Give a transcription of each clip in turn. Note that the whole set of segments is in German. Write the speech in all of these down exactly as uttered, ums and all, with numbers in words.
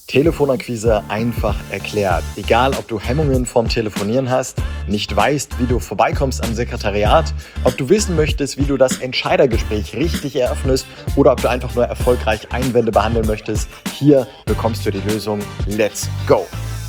Telefonakquise einfach erklärt. Egal, ob du Hemmungen vorm Telefonieren hast, nicht weißt, wie du vorbeikommst am Sekretariat, ob du wissen möchtest, wie du das Entscheidergespräch richtig eröffnest oder ob du einfach nur erfolgreich Einwände behandeln möchtest, hier bekommst du die Lösung. Let's go!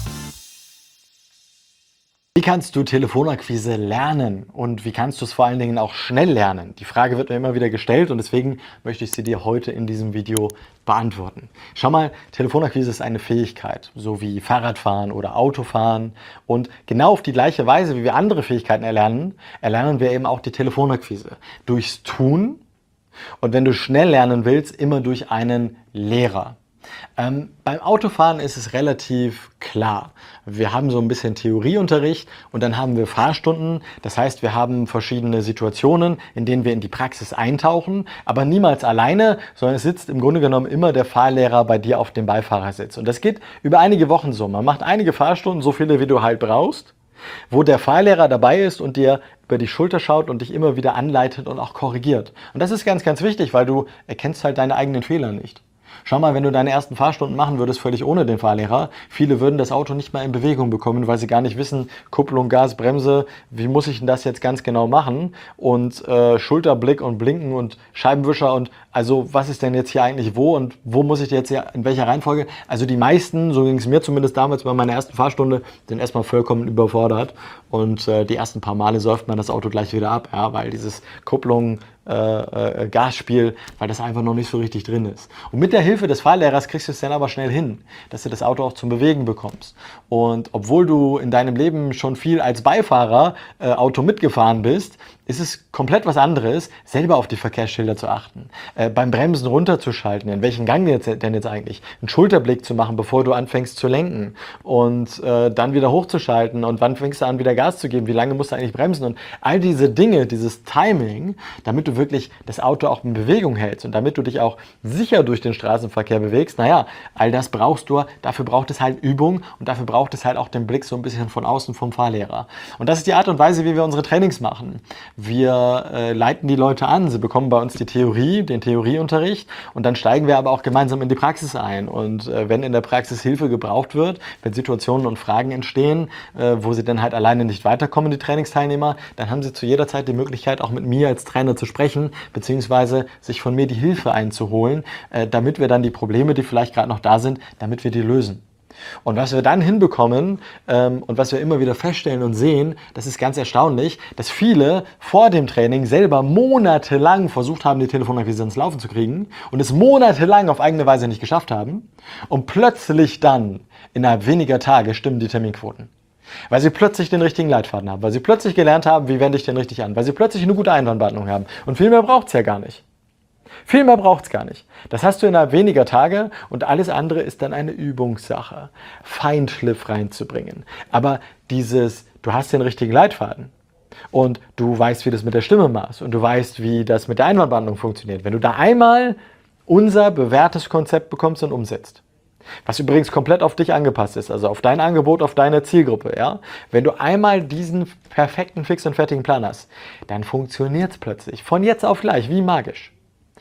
Wie kannst du Telefonakquise lernen und wie kannst du es vor allen Dingen auch schnell lernen? Die Frage wird mir immer wieder gestellt und deswegen möchte ich sie dir heute in diesem Video beantworten. Schau mal, Telefonakquise ist eine Fähigkeit, so wie Fahrradfahren oder Autofahren, und genau auf die gleiche Weise, wie wir andere Fähigkeiten erlernen, erlernen wir eben auch die Telefonakquise. Durchs Tun und, wenn du schnell lernen willst, immer durch einen Lehrer. Ähm, beim Autofahren ist es relativ klar. Wir haben so ein bisschen Theorieunterricht und dann haben wir Fahrstunden. Das heißt, wir haben verschiedene Situationen, in denen wir in die Praxis eintauchen, aber niemals alleine, sondern es sitzt im Grunde genommen immer der Fahrlehrer bei dir auf dem Beifahrersitz. Und das geht über einige Wochen so. Man macht einige Fahrstunden, so viele wie du halt brauchst, wo der Fahrlehrer dabei ist und dir über die Schulter schaut und dich immer wieder anleitet und auch korrigiert. Und das ist ganz, ganz wichtig, weil du erkennst halt deine eigenen Fehler nicht. Schau mal, wenn du deine ersten Fahrstunden machen würdest, völlig ohne den Fahrlehrer, viele würden das Auto nicht mal in Bewegung bekommen, weil sie gar nicht wissen, Kupplung, Gas, Bremse, wie muss ich denn das jetzt ganz genau machen? Und äh, Schulterblick und Blinken und Scheibenwischer und also was ist denn jetzt hier eigentlich wo und wo muss ich jetzt hier, in welcher Reihenfolge? Also die meisten, so ging es mir zumindest damals bei meiner ersten Fahrstunde, sind erstmal vollkommen überfordert und äh, die ersten paar Male säuft man das Auto gleich wieder ab, ja, weil dieses Kupplung, Äh, äh, Gasspiel, weil das einfach noch nicht so richtig drin ist. Und mit der Hilfe des Fahrlehrers kriegst du es dann aber schnell hin, dass du das Auto auch zum Bewegen bekommst. Und obwohl du in deinem Leben schon viel als Beifahrer äh, Auto mitgefahren bist, ist es komplett was anderes, selber auf die Verkehrsschilder zu achten, äh, beim Bremsen runterzuschalten, in welchen Gang jetzt, denn jetzt eigentlich, einen Schulterblick zu machen, bevor du anfängst zu lenken und äh, dann wieder hochzuschalten und wann fängst du an, wieder Gas zu geben, wie lange musst du eigentlich bremsen und all diese Dinge, dieses Timing, damit du wirklich das Auto auch in Bewegung hältst und damit du dich auch sicher durch den Straßenverkehr bewegst, naja, all das brauchst du, dafür braucht es halt Übung und dafür braucht es halt auch den Blick so ein bisschen von außen vom Fahrlehrer. Und das ist die Art und Weise, wie wir unsere Trainings machen. Wir äh, leiten die Leute an, sie bekommen bei uns die Theorie, den Theorieunterricht und dann steigen wir aber auch gemeinsam in die Praxis ein. Und äh, wenn in der Praxis Hilfe gebraucht wird, wenn Situationen und Fragen entstehen, äh, wo sie dann halt alleine nicht weiterkommen, die Trainingsteilnehmer, dann haben sie zu jeder Zeit die Möglichkeit, auch mit mir als Trainer zu sprechen, beziehungsweise sich von mir die Hilfe einzuholen, äh, damit wir dann die Probleme, die vielleicht gerade noch da sind, damit wir die lösen. Und was wir dann hinbekommen ähm, und was wir immer wieder feststellen und sehen, das ist ganz erstaunlich, dass viele vor dem Training selber monatelang versucht haben, die Telefonakquise ins Laufen zu kriegen und es monatelang auf eigene Weise nicht geschafft haben und plötzlich dann innerhalb weniger Tage stimmen die Terminquoten. Weil sie plötzlich den richtigen Leitfaden haben, weil sie plötzlich gelernt haben, wie wende ich den richtig an, weil sie plötzlich eine gute Einwandbehandlung haben. Und viel mehr braucht es ja gar nicht. Viel mehr braucht es gar nicht. Das hast du innerhalb weniger Tage und alles andere ist dann eine Übungssache, Feinschliff reinzubringen. Aber dieses, du hast den richtigen Leitfaden und du weißt, wie das mit der Stimme machst und du weißt, wie das mit der Einwandbehandlung funktioniert. Wenn du da einmal unser bewährtes Konzept bekommst und umsetzt, was übrigens komplett auf dich angepasst ist, also auf dein Angebot, auf deine Zielgruppe. Ja? Wenn du einmal diesen perfekten, fix und fertigen Plan hast, dann funktioniert es plötzlich, von jetzt auf gleich, wie magisch.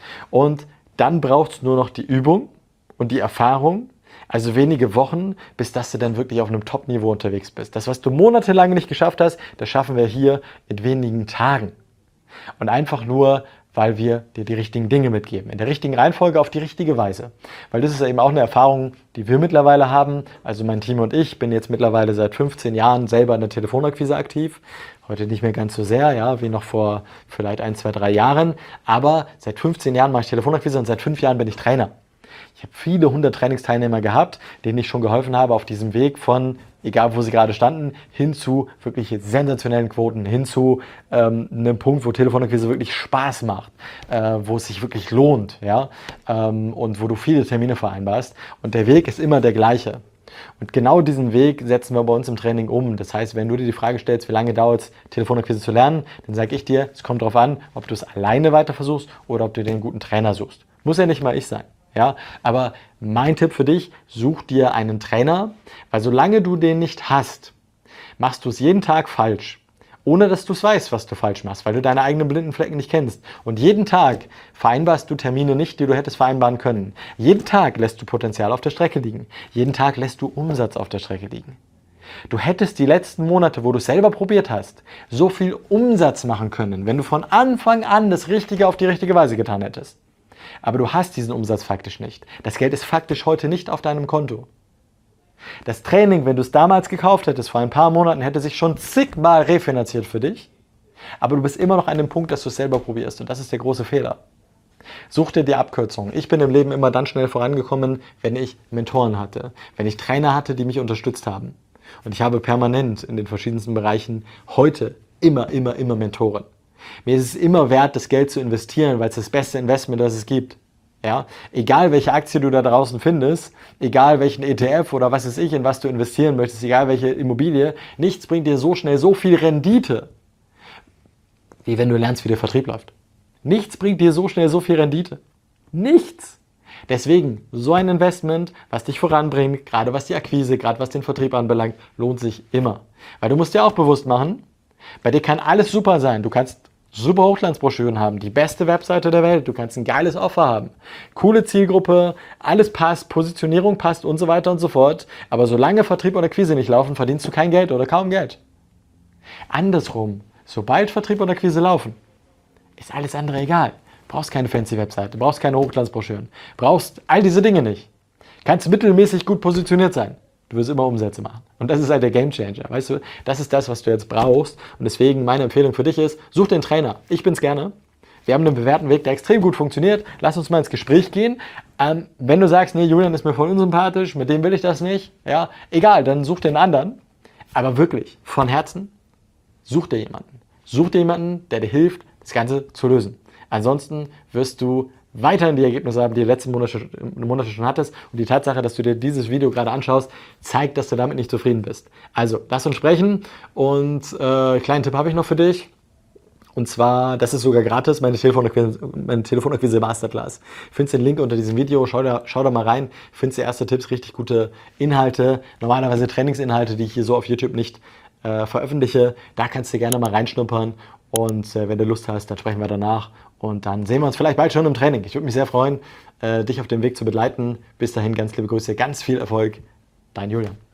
Und dann braucht es nur noch die Übung und die Erfahrung, also wenige Wochen, bis dass du dann wirklich auf einem Top-Niveau unterwegs bist. Das, was du monatelang nicht geschafft hast, das schaffen wir hier in wenigen Tagen. Und einfach nur, weil wir dir die richtigen Dinge mitgeben. In der richtigen Reihenfolge auf die richtige Weise. Weil das ist eben auch eine Erfahrung, die wir mittlerweile haben. Also mein Team und ich bin jetzt mittlerweile seit fünfzehn Jahren selber in der Telefonakquise aktiv. Heute nicht mehr ganz so sehr, ja, wie noch vor vielleicht ein, zwei, drei Jahren. Aber seit fünfzehn Jahren mache ich Telefonakquise und seit fünf Jahren bin ich Trainer. Ich habe viele hundert Trainingsteilnehmer gehabt, denen ich schon geholfen habe auf diesem Weg von, egal wo sie gerade standen, hin zu wirklich sensationellen Quoten, hin zu ähm, einem Punkt, wo Telefonakquise wirklich Spaß macht, äh, wo es sich wirklich lohnt, ja, ähm, und wo du viele Termine vereinbarst. Und der Weg ist immer der gleiche. Und genau diesen Weg setzen wir bei uns im Training um. Das heißt, wenn du dir die Frage stellst, wie lange dauert es, Telefonakquise zu lernen, dann sage ich dir, es kommt darauf an, ob du es alleine weiter versuchst oder ob du dir einen guten Trainer suchst. Muss ja nicht mal ich sein. Ja, aber mein Tipp für dich, such dir einen Trainer, weil solange du den nicht hast, machst du es jeden Tag falsch ohne dass du es weißt, was du falsch machst, weil du deine eigenen blinden Flecken nicht kennst. Und jeden Tag vereinbarst du Termine nicht, die du hättest vereinbaren können. Jeden Tag lässt du Potenzial auf der Strecke liegen. Jeden Tag lässt du Umsatz auf der Strecke liegen. Du hättest die letzten Monate, wo du es selber probiert hast, so viel Umsatz machen können, wenn du von Anfang an das Richtige auf die richtige Weise getan hättest. Aber du hast diesen Umsatz faktisch nicht. Das Geld ist faktisch heute nicht auf deinem Konto. Das Training, wenn du es damals gekauft hättest, vor ein paar Monaten, hätte sich schon zigmal refinanziert für dich. Aber du bist immer noch an dem Punkt, dass du es selber probierst. Und das ist der große Fehler. Such dir die Abkürzung. Ich bin im Leben immer dann schnell vorangekommen, wenn ich Mentoren hatte. Wenn ich Trainer hatte, die mich unterstützt haben. Und ich habe permanent in den verschiedensten Bereichen heute immer, immer, immer Mentoren. Mir ist es immer wert, das Geld zu investieren, weil es das beste Investment, das es gibt. Ja? Egal welche Aktie du da draußen findest, egal welchen E T F oder was weiß ich, in was du investieren möchtest, egal welche Immobilie, nichts bringt dir so schnell so viel Rendite, wie wenn du lernst, wie der Vertrieb läuft. Nichts bringt dir so schnell so viel Rendite. Nichts. Deswegen, so ein Investment, was dich voranbringt, gerade was die Akquise, gerade was den Vertrieb anbelangt, lohnt sich immer. Weil du musst dir auch bewusst machen, bei dir kann alles super sein. Du kannst super Hochglanzbroschüren haben, die beste Webseite der Welt, du kannst ein geiles Offer haben, coole Zielgruppe, alles passt, Positionierung passt und so weiter und so fort. Aber solange Vertrieb oder Akquise nicht laufen, verdienst du kein Geld oder kaum Geld. Andersrum, sobald Vertrieb oder Akquise laufen, ist alles andere egal. Brauchst keine fancy Webseite, brauchst keine Hochglanzbroschüren, brauchst all diese Dinge nicht. Kannst mittelmäßig gut positioniert sein. Du wirst immer Umsätze machen. Und das ist halt der Gamechanger. Weißt du, das ist das, was du jetzt brauchst. Und deswegen meine Empfehlung für dich ist, such den Trainer. Ich bin's gerne. Wir haben einen bewährten Weg, der extrem gut funktioniert. Lass uns mal ins Gespräch gehen. Ähm, wenn du sagst, nee, Julian ist mir voll unsympathisch, mit dem will ich das nicht, ja, egal, dann such den anderen. Aber wirklich, von Herzen, such dir jemanden. Such dir jemanden, der dir hilft, das Ganze zu lösen. Ansonsten wirst du weiterhin die Ergebnisse haben, die du letzten Monate, Monate schon hattest. Und die Tatsache, dass du dir dieses Video gerade anschaust, zeigt, dass du damit nicht zufrieden bist. Also, lass uns sprechen. Und äh, kleinen Tipp habe ich noch für dich. Und zwar, das ist sogar gratis, meine Telefonakquise, meine Telefonakquise Masterclass. Findest den Link unter diesem Video, schau da, schau da mal rein. Findest die erste Tipps, richtig gute Inhalte. Normalerweise Trainingsinhalte, die ich hier so auf YouTube nicht äh, veröffentliche. Da kannst du gerne mal reinschnuppern. Und äh, wenn du Lust hast, dann sprechen wir danach. Und dann sehen wir uns vielleicht bald schon im Training. Ich würde mich sehr freuen, äh, dich auf dem Weg zu begleiten. Bis dahin ganz liebe Grüße, ganz viel Erfolg. Dein Julian.